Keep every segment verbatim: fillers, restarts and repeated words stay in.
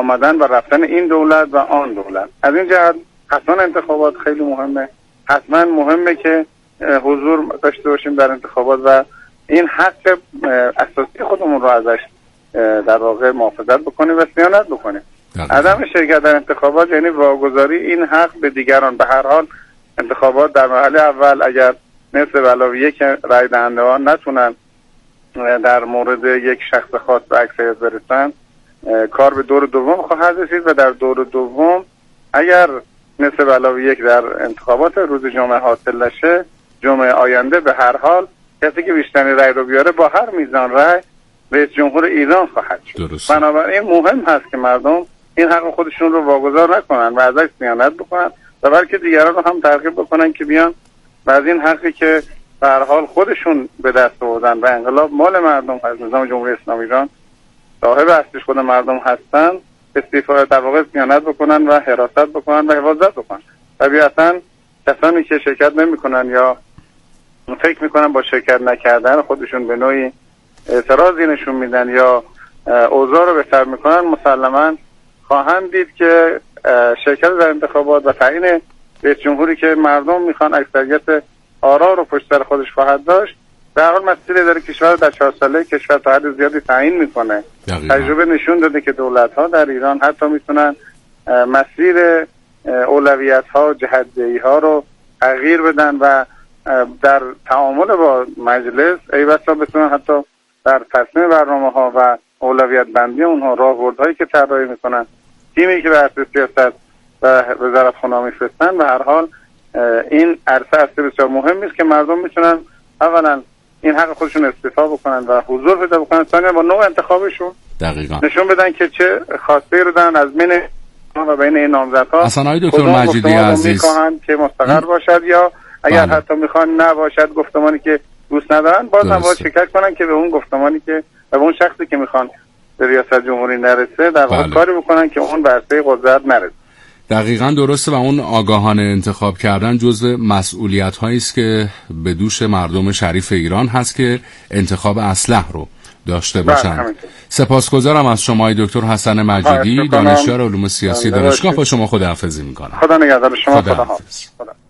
آمدن و رفتن این دولت و آن دولت. از این جهت حتما انتخابات خیلی مهمه، حتما مهمه که حضور داشته باشیم در انتخابات و این حق اساسی خودمون رو ازش در واقع محافظت بکنیم و صیانت بکنیم. عدم شرکت در انتخابات یعنی واگذاری این حق به دیگران. به هر حال انتخابات در مرحله اول اگر نصف علاوه یک رای دهندگان نتونن در مورد یک شخص خاص به اکثریت برسن، کار به دور دوم خواهد رسید و در دور دوم اگر نصف علاوه یک در انتخابات روز جمعه حاصل نشه، جمعه آینده به هر حال کسی که بیشترین رای رو بیاره با هر میزان رای رئیس جمهور ایران خواهد شد. بنابراین مهم هست که مردم این حق خودشون رو واگذار نکنن و ازش صیانت بکنن و بلکه دیگران رو هم ترغیب بکنن که بیان و از این حقی که به هر حال خودشون به دست آوردن و انقلاب مال مردم هست، نظام جمهوری اسلامی ایران صاحب اصلیش خود مردم هستن، استفاده در واقع صیانت بکنن و حراست بکنن و حفاظت بکنن. طبیعتا کسانی که شرکت نمیکنن یا فکر میکنن با شرکت نکردن خودشون به نوعی اعتراضی نشون میدن یا اوضاع رو بهتر میکنن، مسلما خواهند دید که شرکت در انتخابات و تعیین رئیس جمهوری که مردم میخوان اکثریت آرا رو پشت سر خودش خواهد داشت، در حال مسیری داره کشور در چهار ساله کشور تا حد زیادی تعیین میکنه. تجربه نشون داده که دولت ها در ایران حتی میتونن مسیر اولویت ها جهت‌دهی ها رو تغییر بدن و در تعامل با مجلس ای بسا بتونن حتی در تصمیم برنامه ها و اولویت بندی اونها راهبردهایی که طراحی میکنن، تیمی که به اساس سیاست و وزارت خونه میفرستن، به هر حال این عرصه است بسیار مهمی است که مردم میتونن اولا این حق خودشون استفاده بکنن و حضور پیدا بکنن، ثانیا با نوع انتخابشون دقیقاً نشون بدن که چه خواسته رو دارن از بین و بین این نامزدها. اصلا آقای دکتر مجیدی عزیز میخوان که مستقر باید یا اگر بله. حتی میخوان نباشد گفتمانی که دوست ندارن باز هم باید شکایت کنن که به اون گفتمانی که به اون شخصی که میخوان به ریاست جمهوری نرسه در واقع بله. کاری بکنن که اون برسه قدرت نرسه. دقیقاً درسته و اون آگاهانه انتخاب کردن جزء مسئولیت هایی است که به دوش مردم شریف ایران هست که انتخاب اصلح رو داشته باشند. سپاسگزارم از شما دکتر حسن مجیدی، دانشیار علوم سیاسی دانشگاه. با شما خداحافظی میکنم. خدا نگهدار شما. خدا حافظ.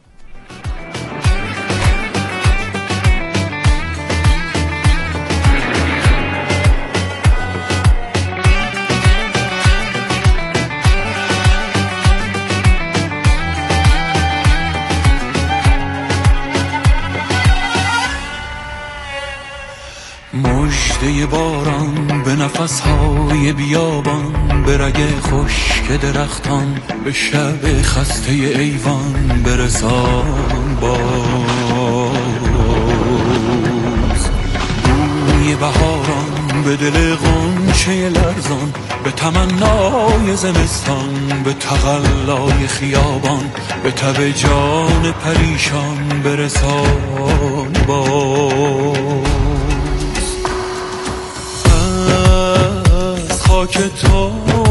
مژده باران به نفسهای بیابان، به رگ خشک درختان، به شب خسته ایوان برسان باز. بوی بهاران به دل غنچه لرزان، به تمنای زمستان، به تقلای خیابان، به تب جان پریشان برسان باز. خاک تو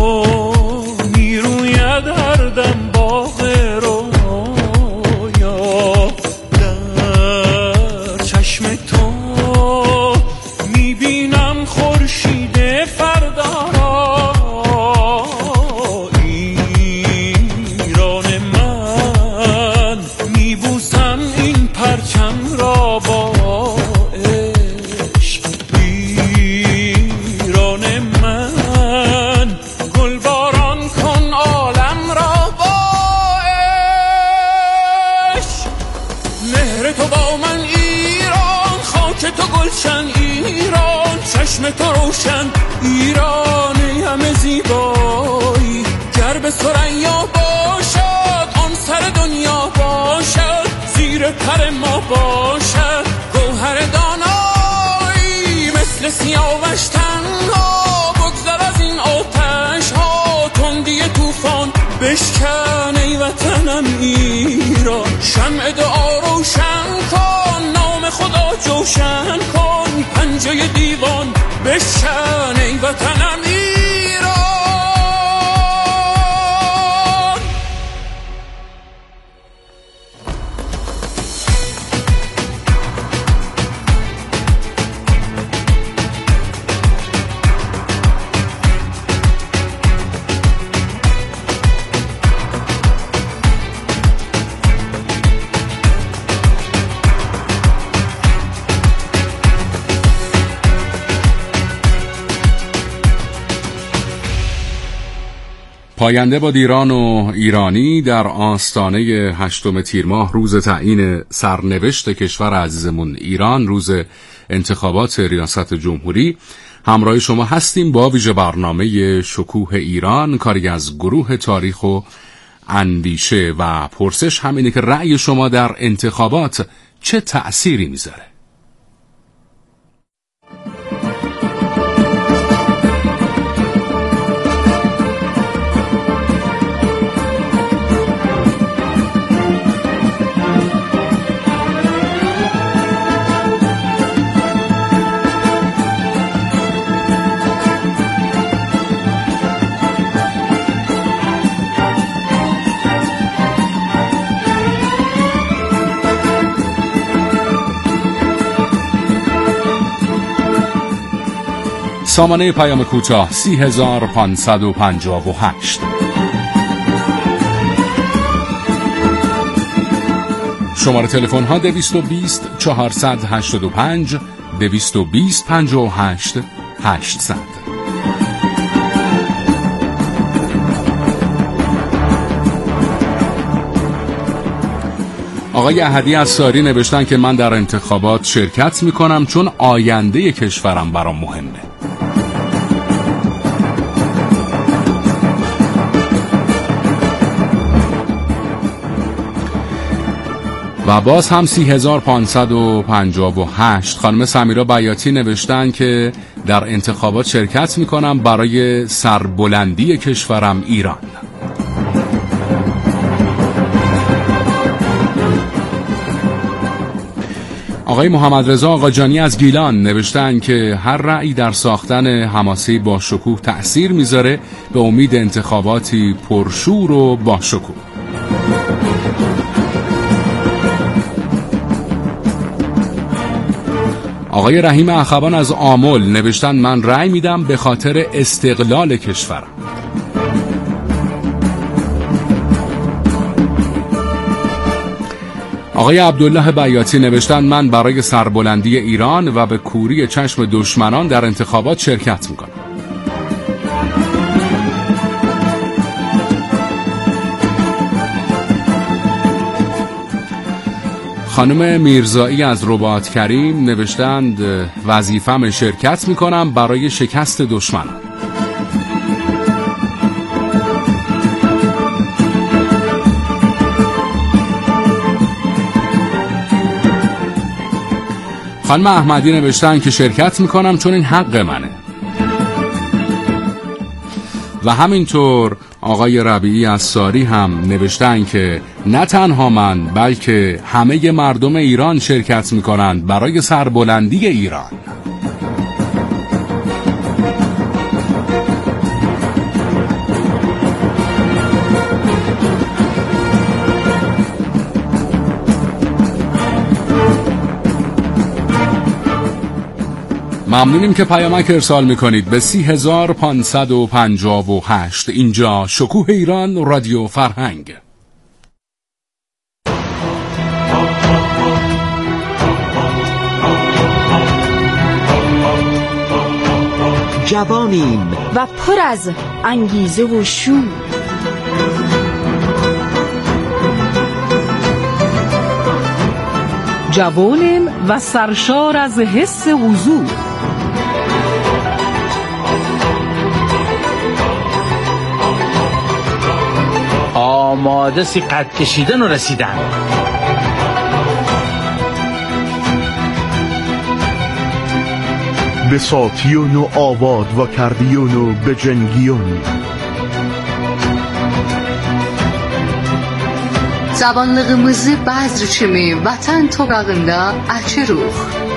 میروید هر دم باغ رویا، در چشم تو میبینم خورشید فردا را. ایران من میبوسم این پرچم را با چشم تو روشن، ایرانی همه زیبایی، گر به ثریا باشد آن سر دنیا باشد، زیر پر ما باشد گوهر دانایی، مثل سیاوش تنها بگذر از این آتش ها، تندی طوفان بشکن ای وطنم ایران، شمع دعا روشن کن، نام خدا جوشن کن، پنجه دیوان بشکن ای وطنم ایران. پاینده با ایران و ایرانی در آستانه هشتم تیر ماه، روز تعیین سرنوشت کشور عزیزمون ایران، روز انتخابات ریاست جمهوری، همراه شما هستیم با ویژه برنامه شکوه ایران، کاری از گروه تاریخ و اندیشه و پرسش همینه که رأی شما در انتخابات چه تأثیری میذاره؟ سامانه پیام کوتاه سی هزار پانصد و پنجاه و هشت. شماره تلفن ها دویست و بیست چهارصد و هشتاد و پنج، دویست و بیست پنجاه و هشت هشتصد. آقای احدی از ساری نوشتن که من در انتخابات شرکت میکنم چون آینده کشورم برام مهمه. و باز هم سی هزار پانصد و پنجاه و هشت. خانم سمیرا بیاتی نوشتن که در انتخابات شرکت میکنم برای سربلندی کشورم ایران. آقای محمد رضا آقاجانی از گیلان نوشتن که هر رأی در ساختن حماسه با شکوه تأثیر میذاره، به امید انتخاباتی پرشور و با شکوه. آقای رحیم اخوان از آمل نوشتن من رأی میدم به خاطر استقلال کشورم. آقای عبدالله بیاتی نوشتن من برای سربلندی ایران و به کوری چشم دشمنان در انتخابات شرکت میکنم. خانم میرزایی از رباط کریم نوشتند وظیفم شرکت میکنم برای شکست دشمنان. خانم احمدی نوشتن که شرکت میکنم چون این حق منه. و همینطور آقای ربیعی از ساری هم نوشتن که نه تنها من بلکه همه مردم ایران شرکت میکنند برای سربلندی ایران. ممنونیم که پیامک ارسال میکنید به سی هزار پانصد و پنجاه و هشت. اینجا شکوه ایران، رادیو فرهنگ. جوانیم و پر از انگیزه و شور، جوانیم و سرشار از حس حضور، آماده سی قد کشیدن و رسیدن. به ساتیون و آواد و کردیون و به جنگیون، Zamanlığımızı bazı çimi vatan toprağında açırıq.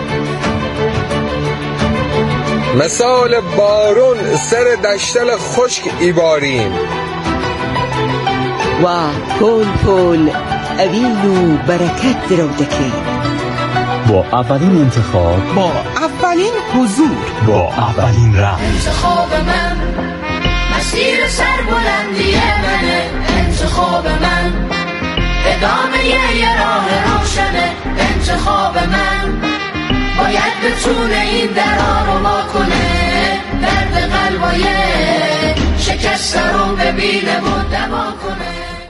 مثال بارون سر دشتل خشک ایباریم و پول پول اویل و برکت درودکی. با اولین انتخاب، با اولین حضور، با اولین رأی. انتخاب من مسیر سربلندی منه. انتخاب من ادامه یه راه روشنه. انتخاب من باید بتونه این درها رو وا کنه. درد قلبای شکسته رو ببین سفیده بود دوا کنه.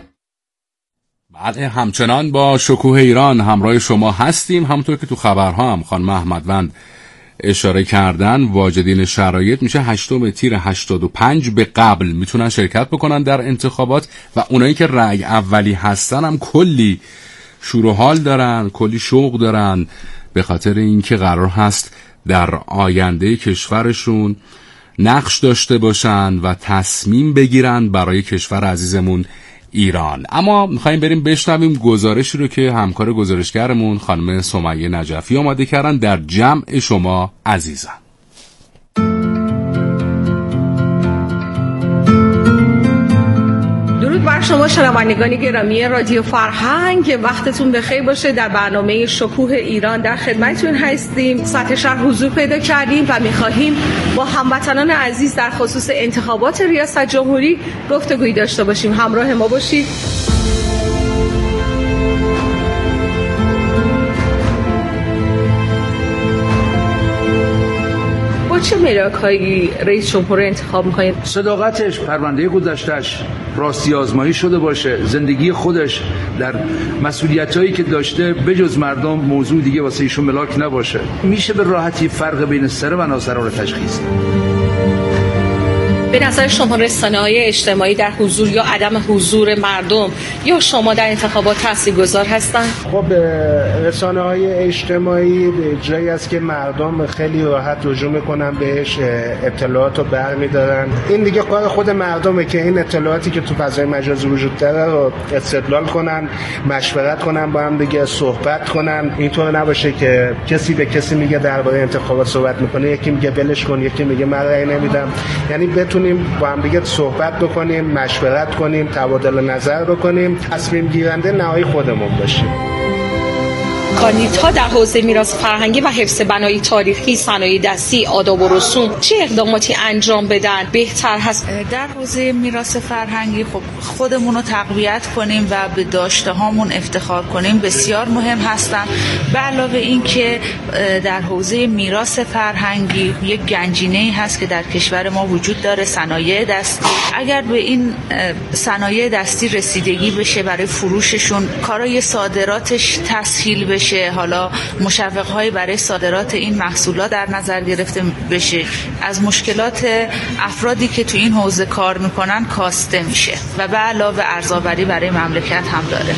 بله، همچنان با شکوه ایران همراه شما هستیم. همونطور که تو خبرها هم خانم احمدوند اشاره کردن، واجدین شرایط میشه هشتم تیر هشتاد و پنج به قبل میتونن شرکت بکنن در انتخابات و اونایی که رأی اولی هستن هم کلی شور و حال دارن، کلی شوق دارن، به خاطر اینکه قرار هست در آینده کشورشون نقش داشته باشن و تصمیم بگیرن برای کشور عزیزمون ایران. اما میخواییم بریم بشنویم گزارشی رو که همکار گزارشگرمون خانم سمیه نجفی آماده کردن در جمع شما عزیزان. درود بر شما شنوندگان گرامی رادیو فرهنگ، وقتتون بخیر باشه. در برنامه شکوه ایران در خدمتتون هستیم. سطح شهر حضور پیدا کردیم و می‌خواهیم با هموطنان عزیز در خصوص انتخابات ریاست جمهوری گفتگویی داشته باشیم. همراه ما باشید. چه ملاک‌هایی رئیس جمهور انتخاب می‌کنید؟ صداقتش، پرونده گذشته‌اش راستی آزمایی شده باشه، زندگی خودش در مسئولیتایی که داشته بجز مردم موضوع دیگه واسه ایشون ملاک نباشه. میشه به راحتی فرق بین سر و ناسر رو تشخیص داد. به نظر شما رسانه‌های اجتماعی در حضور یا عدم حضور مردم یا شما در انتخابات تاثیرگذار هستند؟ خب رسانه‌های اجتماعی جایی است که مردم خیلی راحت رجوع میکنن بهش، اطلاعات رو برمی‌دارن. این دیگه کار خود مردمه که این اطلاعاتی که تو فضای مجازی وجود داره رو استدلال کنن، مشورت کنن با هم دیگه، صحبت کنن. اینطور نباشه که کسی به کسی میگه درباره انتخابات صحبت میکنه، یکی میگه ولش کن، یکی میگه من رأی نمیدم. یعنی بتونیم با هم دیگه صحبت بکنیم، مشورت کنیم، تبادل نظر بکنیم، تصمیم گیرنده نهایی خودمون باشیم. کاندیدها در حوزه میراث فرهنگی و حفظ بنای تاریخی، صنایع دستی، آداب و رسوم چه اقداماتی انجام بدن بهتر هست؟ در حوزه میراث فرهنگی خب خودمون رو تقویت کنیم و به داشته هامون افتخار کنیم بسیار مهم هستن. به علاوه این که در حوزه میراث فرهنگی یک گنجینه‌ای هست که در کشور ما وجود داره، صنایع دستی. اگر به این صنایع دستی رسیدگی بشه، برای فروششون کارای صادراتش تسهیل بشه، حالا مشوق‌های برای صادرات این محصولات در نظر گرفته بشه، از مشکلات افرادی که تو این حوزه کار میکنن کاسته میشه و به علاوه ارزآوری برای مملکت هم داره.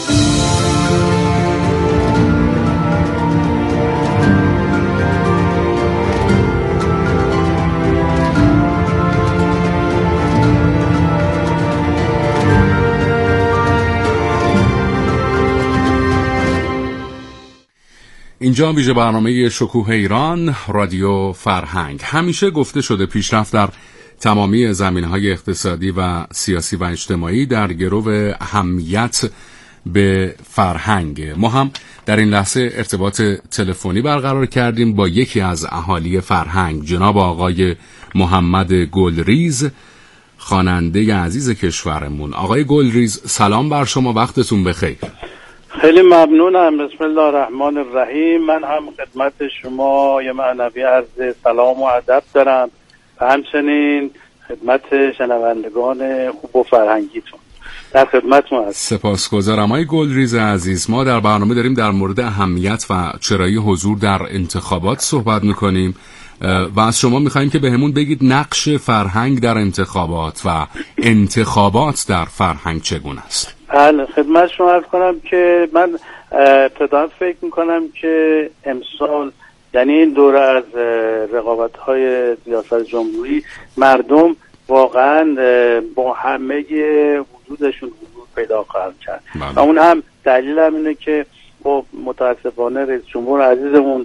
اینجا ویژه برنامه شکوه ایران رادیو فرهنگ. همیشه گفته شده پیشرفت در تمامی زمینه‌های اقتصادی و سیاسی و اجتماعی در گرو اهمیت به فرهنگ. ما هم در این لحظه ارتباط تلفنی برقرار کردیم با یکی از اهالی فرهنگ، جناب آقای محمد گلریز، خواننده عزیز کشورمون. آقای گلریز سلام بر شما، وقتتون بخیر. خیلی ممنونم. بسم الله الرحمن الرحیم. من هم خدمت شما یه معنوی عرض سلام و ادب دارم و همچنین خدمت شنوندگان خوب و فرهنگیتون در خدمتتون هستم. سپاسگزارم. آقای گلریز عزیز، ما در برنامه داریم در مورد اهمیت و چرایی حضور در انتخابات صحبت میکنیم و از شما میخواییم که بهمون بگید نقش فرهنگ در انتخابات و انتخابات در فرهنگ چگونه است. بله، خدمت شما عرض کنم که من ابتدا فکر میکنم که امسال یعنی این دوره از رقابت‌های ریاست جمهوری مردم واقعا با همه وجودشون حضور پیدا خواهند کرد و اون هم دلیل هم اینه که با متاسفانه رئیس جمهور عزیزمون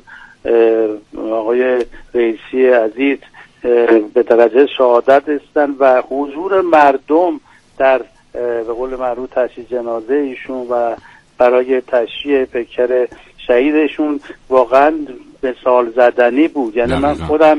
آقای رئیسی عزیز به درجه شهادت هستن و حضور مردم در به قول معروف تشییع جنازه ایشون و برای تشییع پیکر شهیدشون واقعا مثال زدنی بود. یعنی من خودم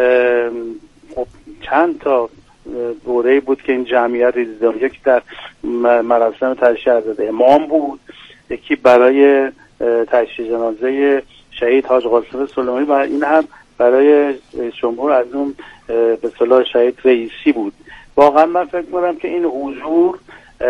خب چند تا دوره بود که این جمعیت دیدم، یکی در مراسم تشییع حضرت امام بود، یکی برای تشییع جنازه شهید حاج قاسم سلیمانی و این هم برای جمهور از اون به اصطلاح شهید رئیسی بود واقعا من فکر می‌کنم که این حضور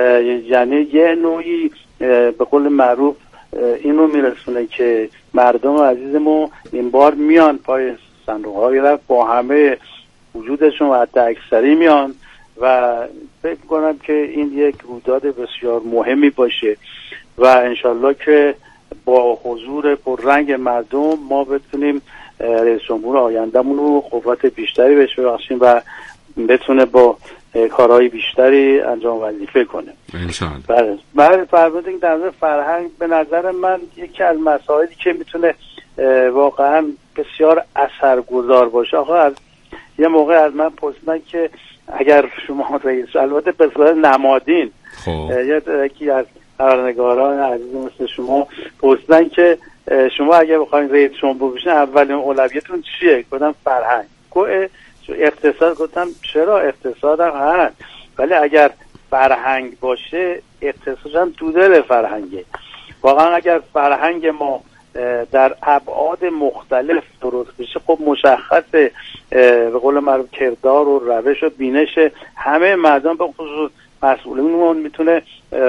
یعنی یه نوعی به قول معروف اینو میرسونه که مردم عزیزمون این بار میان پای صندوق‌های رای با همه وجودشون و حتی اکثری میان و فکر می‌کنم که این یک رویداد بسیار مهمی باشه و انشالله که با حضور پررنگ مردم ما بتونیم رئیس جمهور آینده‌مون رو قوت بیشتری بهش ببخشیم و بتونه با کارهای بیشتری انجام وظیفه کنه انشالله. بله بله فرمودین در مورد فرهنگ به نظر من یکی از مسائلی که میتونه واقعا بسیار اثرگذار باشه. آقا از یه موقع از من پرسیدن که اگر شما رئیس البته به صورت نمادین خب یکی از خبرنگاران عزیز مثل شما پرسیدن که شما اگه بخواید رئیس جمهور بشین اولین اولویتون چیه؟ گفتم فرهنگ. گفت اقتصاد. گفتم چرا؟ اقتصاد هم هست ولی اگر فرهنگ باشه اقتصاد هم تو دل فرهنگه. واقعا اگر فرهنگ ما در ابعاد مختلف درست بشه خب مشخصه به قول معروف کردار و روش و بینش همه مردم به خصوص مسئولین میتونه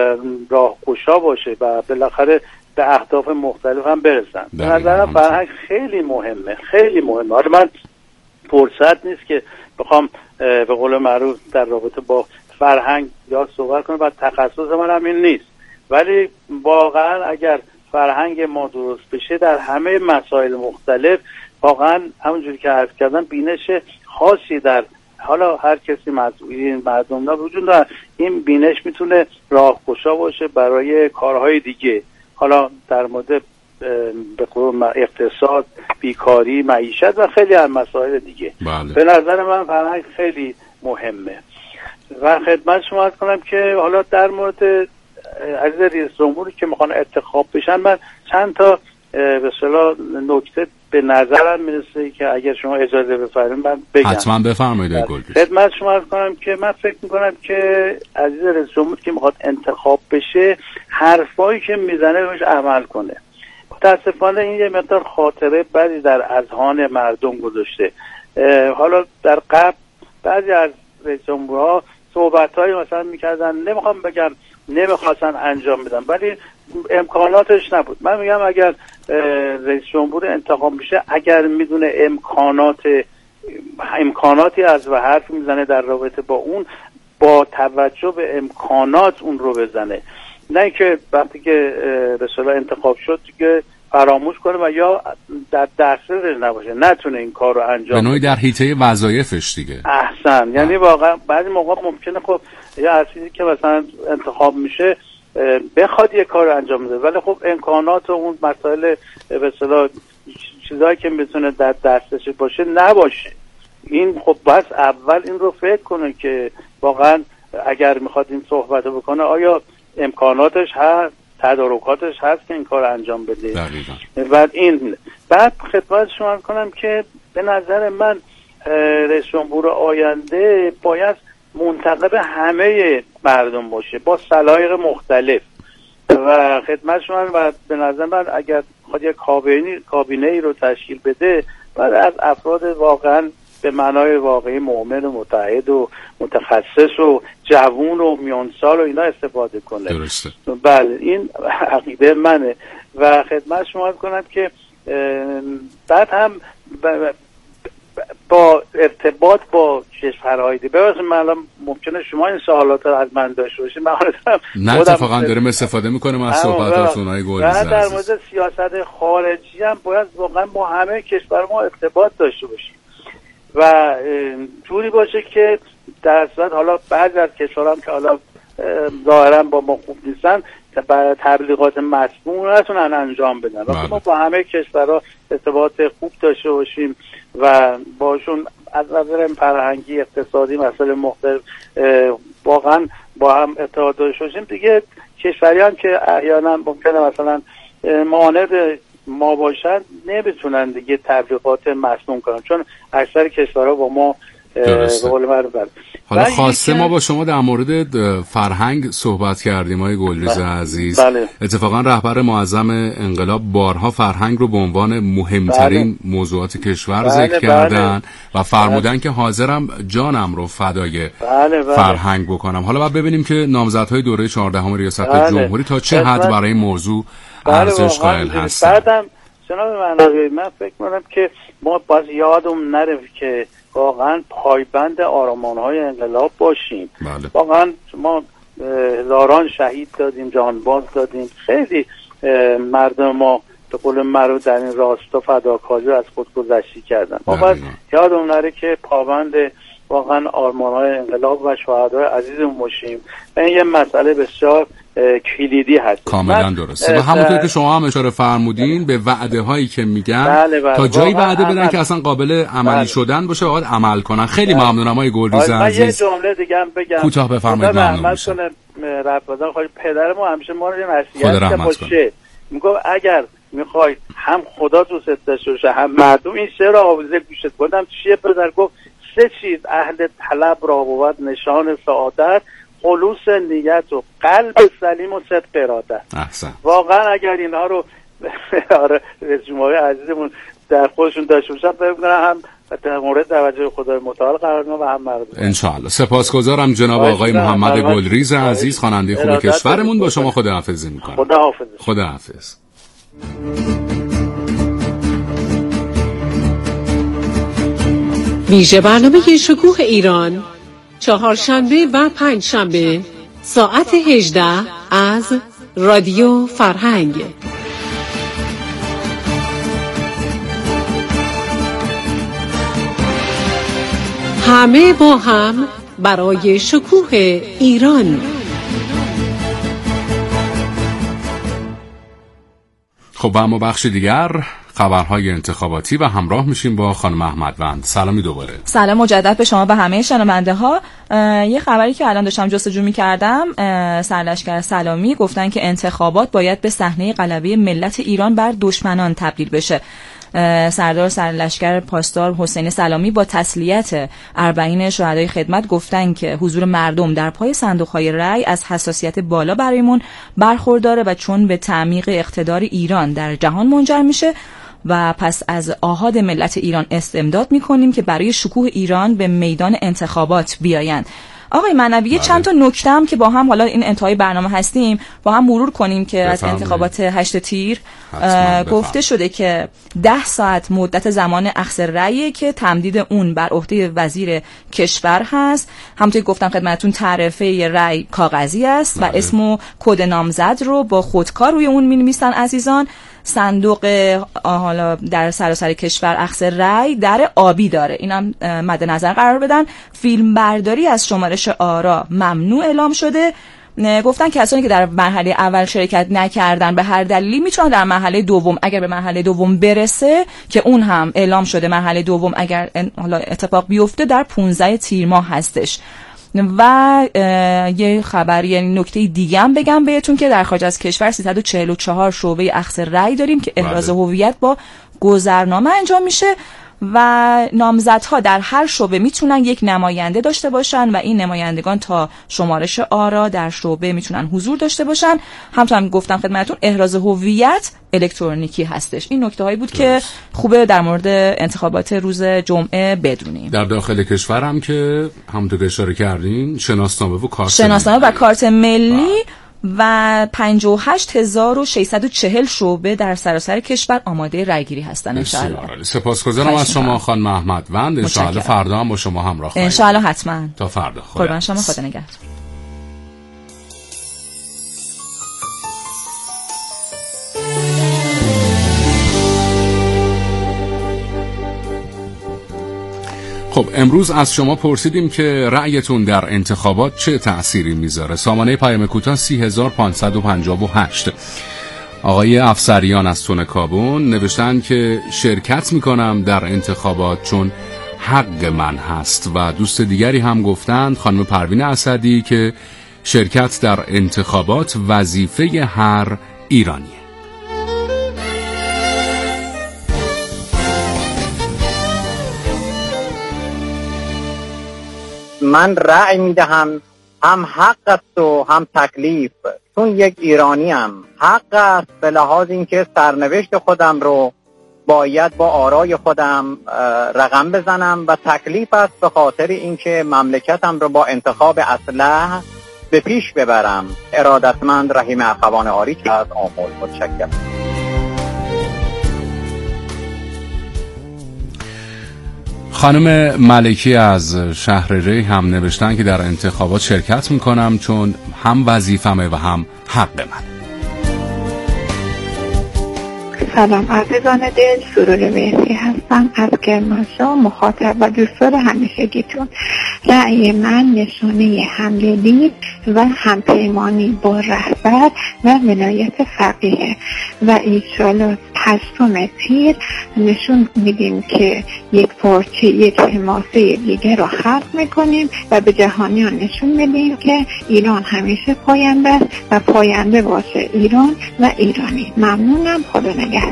راهگشا باشه و بالاخره به اهداف مختلف هم برسن. به نظرم فرهنگ خیلی مهمه خیلی مهمه. حالا من فرصت نیست که بخوام به قول معروف در رابطه با فرهنگ یا صحبت کنم و تخصص من هم این نیست ولی واقعا اگر فرهنگ ما درست بشه در همه مسائل مختلف واقعا همونجوری که عرض کردم بینش خاصی در حالا هر کسی مسئولین مردم دا وجود داره این بینش میتونه راهگشا باشه برای کارهای دیگه حالا در مورد به قول اقتصاد بیکاری معیشت و خیلی از مسائل دیگه. بله. به نظر من فرهنگ خیلی مهمه و خدمت شما عرض کنم که حالا در مورد عزیز رئیس جمهوری که میخوان انتخاب بشن من چند تا به اصطلاح نکته به نظرم میرسه که اگر شما اجازه بفرمایید من بگم. حتما بفرمایید گلگیش. خدمت شما عرض کنم که من فکر میکنم که عزیز رئیس جمهور که میخواد انتخاب بشه حرفایی که میزنه روش عمل کنه. متاسفانه این یه مقدار خاطره بعضی در اذهان مردم گذاشته. حالا در قبل بعضی از رئیس جمهورها صحبت‌های مثلا میکردن نمیخوام بگم نمیخواستن انجام بدن ولی امکاناتش نبود. من میگم اگر رئیس جمهور انتخاب میشه اگر میدونه امکانات امکاناتی از و حرف میزنه در رابطه با اون با توجه به امکانات اون رو بزنه نه که وقتی که به اصطلاح انتخاب شد دیگه فراموش کنه و یا در دسترسش نباشه نتونه این کار رو انجام بده. به نوعی در حیطه وظایفش دیگه. احسن. یعنی واقعا بعضی موقع ممکنه خب یا از چیزی که مثلا انتخاب میشه بخواد یه کار انجام بده ولی خب امکانات و اون مسائل به اصطلاح چیزایی که میتونه در دستش باشه نباشه. این خب بس اول این رو فکر کنه که واقعا اگر میخواد این صحبت رو بکنه آیا امکاناتش هست تدارکاتش هست که این کار انجام بده. دقیقاً. و این بعد خدمت شما کنم که به نظر من رئیس جمهور آینده باید منتقب همه مردم باشه با سلایق مختلف و خدمت شما و به نظر من اگر خود یک کابینه کابینه ای رو تشکیل بده بعد از افراد واقعا به معنای واقعی مؤمن و متحد و متخصص و جوون و میانسال و اینا استفاده کنه. درسته. بله این عقیده منه و خدمت شما کنم که بعد هم با ارتباط با کشورهای دیگه ببخشید من الان ممکنه شما این سوالات رو از من داشته باشید من نه اتفاقا داریم استفاده میکنیم از صحبتاتون های گلگیز. در مورد سیاست خارجی هم باید واقعا با همه کشور ما ارتباط داشته باشیم و جوری باشه که در صورت حالا بعضی از کشورها هم که حالا ظاهرا با ما خوب نیستن تبلیغات مسموم نتونن انجام بدن و ما با همه کشورها ارتباط خوب داشته باشیم و باشون از نظر فرهنگی اقتصادی مسائل مختلف واقعا با هم ارتباط داشته باشیم دیگه. کشوریان که احیانا ممکنه مثلا مانند ما باشن نمیتونن دیگه تبلیغات مسموم کنن چون اکثر کشورها با ما به قول معروف. حالا خواسته ما با شما در مورد فرهنگ صحبت کردیم آقای گلریز عزیز. بله. اتفاقا رهبر معظم انقلاب بارها فرهنگ رو به عنوان مهمترین بله. موضوعات کشور بله ذکر بله. کردن و فرمودن بله. که حاضرم جانم رو فدای بله بله. فرهنگ بکنم. حالا باید ببینیم که نامزدهای دوره چهاردهم ریاست بله. جمهوری تا چه حد برای این موضوع بله ارزش قائل هستن. بعدم جناب مناقی من فکر می‌کنم که ما باز یادم نره که واقعا پایبند آرمان‌های انقلاب باشیم. بله. واقعا ما هزاران شهید دادیم، جانباز دادیم، خیلی مردم ما به قول معروف در این راستا فداکاری از خودگذشتی کردن. ما باید یادم نره که پابند واقعا آرمان‌های انقلاب و شهدای عزیزمون باشیم و این یه مسئله بسیار کلیدی هست. کاملا درسته و همونطور که شما هم اشاره فرمودین به وعده هایی که میگن بله بله. تا جایی وعده بدن عمل. که اصلا قابل عملی بله. شدن باشه باید عمل کنن. خیلی بله. ممنونم آقای گلریز عزیز. من یه جمله دیگه هم بگم کوتاه بفرمایید. ممنون میشم. رفضان خواهی پدرمو همیشه ما رو نصیحت باشه میگم اگر میخوای هم خدا دوست داشته باشه هم مردم این شعر آویزه گوشت بودم چیه پدر گفت سه چیز اهل طلب را بود نشان سعادت خلوص نیت و قلب سلیم و صدق اراده. احسن. واقعا اگر اینها رو آره رسوم‌های عزیزمون در خودشون داشته باشن فکر می‌کنم هم در مورد توجه خدای متعال قرار می‌گیرن و هم مردم. ان شاء الله. سپاسگزارم جناب آقای محمد گلریز عزیز خواننده خوب کشورمون. با شما خداحافظی می‌کنم. خداحافظ. خداحافظ. ویژه برنامه شکوه ایران چهارشنبه و پنجشنبه ساعت هجده از رادیو فرهنگ. همه با هم برای شکوه ایران. خب و اما بخش دیگر خبرهای انتخاباتی و همراه میشیم با خانم احمدوند. سلامی دوباره. سلام مجدد به شما و همه شنونده ها. یه خبری که الان داشتم جستجو می‌کردم، سرلشکر سلامی گفتن که انتخابات باید به صحنه غلبه ملت ایران بر دشمنان تبدیل بشه. سردار سرلشکر پاسدار حسین سلامی با تسلیت اربعین شهدای خدمت گفتن که حضور مردم در پای صندوق‌های رأی از حساسیت بالا برایمون برخورداره و چون به تعمیق اقتدار ایران در جهان منجر میشه و پس از آحاد ملت ایران استمداد میکنیم که برای شکوه ایران به میدان انتخابات بیایند. آقای منوی بله. چند تا نکته هم که با هم حالا این انتهای برنامه هستیم با هم مرور کنیم که بفرمایید. از انتخابات هشت تیر گفته شده که ده ساعت مدت زمان اخذ رأی که تمدید اون بر عهده وزیر کشور هست. همونطور که گفتم خدمتتون تعرفه رأی کاغذی است بله. و اسم و کد نامزد رو با خودکار روی اون می‌نویسن عزیزان. صندوق حالا در سراسر کشور اخذ رأی در آبی داره، اینم مد نظر قرار بدن. فیلم برداری از شمارش آرا ممنوع اعلام شده. گفتن کسانی که در مرحله اول شرکت نکردن به هر دلیلی میتونن در مرحله دوم اگر به مرحله دوم برسه که اون هم اعلام شده مرحله دوم اگر حالا اتفاق بیفته در پانزده تیر ماه هستش. و یه خبر یعنی نکته دیگه هم بگم بهتون که در خارج از کشور سیصد و چهل و چهار شعبه اخذ رأی داریم که احراز هویت با گذرنامه انجام میشه و نامزدها در هر شعبه میتونن یک نماینده داشته باشن و این نمایندگان تا شمارش آرا در شعبه میتونن حضور داشته باشن. همونطور هم گفتم خدمتتون احراز هویت الکترونیکی هستش. این نکته هایی بود درست. که خوبه در مورد انتخابات روز جمعه بدونیم. در داخل کشور هم که همونطور که اشاره کردین شناسنامه و کارت شناسنامه و کارت ملی و پنجاه و هشت هزار و ششصد و چهل شعبه در سراسر کشور آماده رایگیری هستن ان شاء الله. سپاسگزارم از شما خانم احمدوند. ان شاء الله فردا هم با شما همراه خواهیم. ان شاء الله حتما. تا فردا. قربان شما، خدا نگهدار. خب امروز از شما پرسیدیم که رأیتون در انتخابات چه تأثیری میذاره. سامانه پیام کوتاه سی هزار و پانصد و پنجاه و هشت. آقای افسریان از تون کابون نوشتن که شرکت میکنم در انتخابات چون حق من هست و دوست دیگری هم گفتند خانم پروین اسدی که شرکت در انتخابات وظیفه هر ایرانیه. من رأی میدهم هم حق است و هم تکلیف، چون یک ایرانی هم حق است به لحاظ اینکه سرنوشت خودم رو باید با آرای خودم رقم بزنم و تکلیف است به خاطر اینکه مملکتم رو با انتخاب اصلح به پیش ببرم. ارادتمند رحیم اخوان آریچ از آمول. متشکرم. خانم ملکی از شهر ری هم نوشتن که در انتخابات شرکت میکنم چون هم وظیفمه و هم حق من. سلام عزیزان دل، سرور مهدی هستم از کرمانشاه، مخاطب و دوستدار همیشگیتون. رأی من نشانه همدلی و همپیمانی با رهبر و ولایت فقیه و ایشالا هشتم تیر نشون میدیم که یک پارچه، یک حماسه دیگه رو خلق میکنیم و به جهانیان نشون میدیم که ایران همیشه پاینده است و پاینده باشه ایران و ایرانی. ممنونم، خدا نگهدار.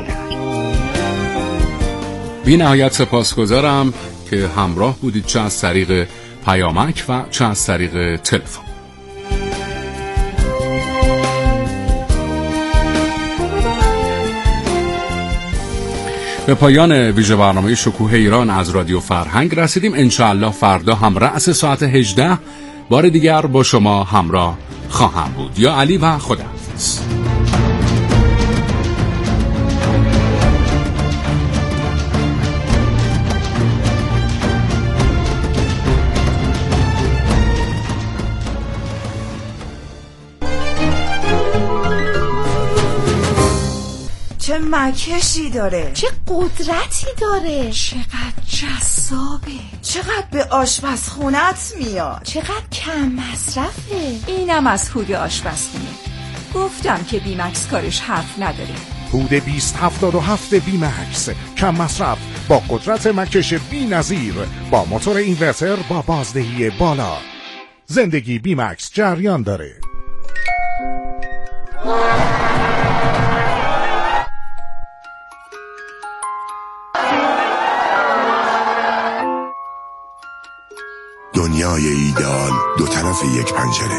بی نهایت سپاسگزارم که همراه بودید، چه از طریق پیامک و چه از طریق تلفن. به پایان ویژه برنامه شکوه ایران از رادیو فرهنگ رسیدیم. انشاءالله فردا هم رأس ساعت هجده بار دیگر با شما همراه خواهم بود. یا علی و خداحافظ. چه مکشی داره، چه قدرتی داره، چقدر جذابه، چقدر به آشپزخونت میاد، چقدر کم مصرفه. اینم از هود آشپزخونه. گفتم که بیمکس کارش حرف نداره. هود بیست هفتاد و هفت بیمکس، کم مصرف با قدرت مکش بی نظیر، با موتور اینورتر با بازدهی بالا. زندگی بیمکس جریان داره. دنیای ایدئال دو طرف یک پنجره.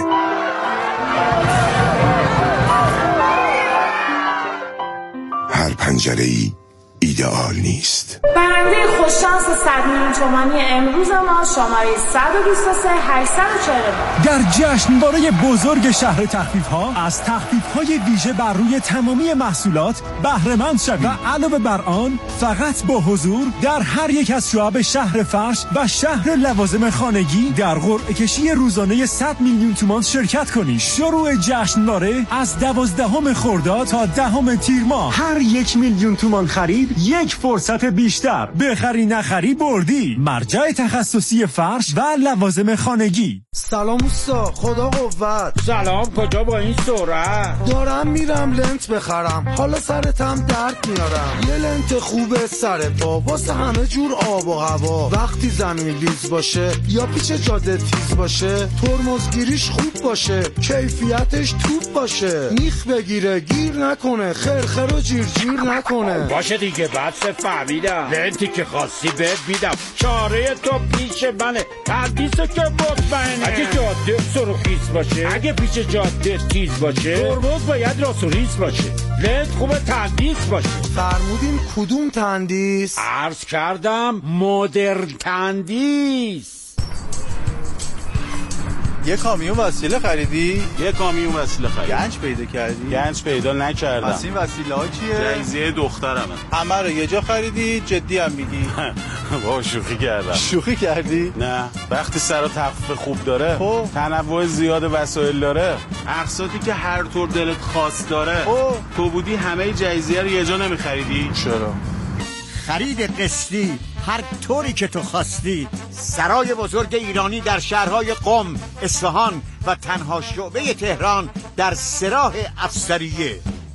هر پنجره‌ای ایدئال نیست. برنده خوششانس صد میلیون تومانی امروز ما شماره صد و بیست و سه هشتصد و چهل در جشنواره بزرگ شهر تخفیف‌ها از تخفیف‌های ویژه بر روی تمامی محصولات بهره مند شوید و علاوه بر آن فقط با حضور در هر یک از شعب شهر فرش و شهر لوازم خانگی در قرعه کشی روزانه صد میلیون تومان شرکت کنید. شروع جشنواره از دوازدهم خرداد تا دهم تیر ماه. هر یک میلیون تومان خرید یک فرصت بیشتر. بخری نخری بردی. مرجع تخصصی فرش و لوازم خانگی. سلام اوستا، خدا قوت. سلام، کجا با این سرعت؟ دارم میرم لنت بخرم، حالا سرتم درد میارم. یه لنت خوبه سر پا واسه همه جور آب و هوا. وقتی زمین لیز باشه یا پیچ جاده تیز باشه، ترمزگیریش خوب باشه، کیفیتش توپ باشه، میخ بگیره گیر نکنه، خرخر و جیر جیر نکنه. باشه دیگه، بس فهمیدم. لنتی که خواستی بهت میدم، چاره تو پیش منه، تندیسه که مطمئنه. اگه جاده سرخیز باشه، اگه پیچ جاده تیز باشه، ترمز باید راست و ریز باشه، لنت خوبه تندیس باشه. فرمودین کدوم تندیس؟ عرض کردم مدرن تندیس. یه کامیون وسیله خریدی؟ یه کامیون وسیله خریدم. گنج پیدا کردی؟ گنج پیدا نکردم. پس این وسیله ها چیه؟ جایزه دخترمه. همه رو یه جا خریدی؟ جدی هم میگی؟ با شوخی کردم. شوخی کردی؟ نه، وقتی سر و تخفیف خوب داره، خب تنوع زیاد وسایل داره، اقساطی که هر طور دلت خواست داره، خب تو بودی همه جایزه رو یه جا نمیخریدی؟ چرا؟ خرید قسطی هر طوری که تو خواستی. سرای بزرگ ایرانی در شهرهای قم، اصفهان و تنها شعبه تهران در سراح افسریه.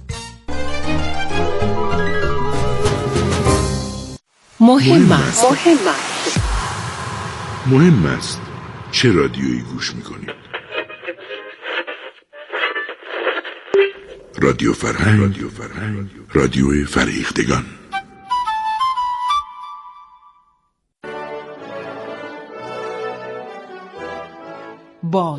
مهم است مهم است مهم است چه رادیویی گوش میکنید؟ رادیو فرهنگ، رادیو فرهنگ، رادیو فریختگان. باز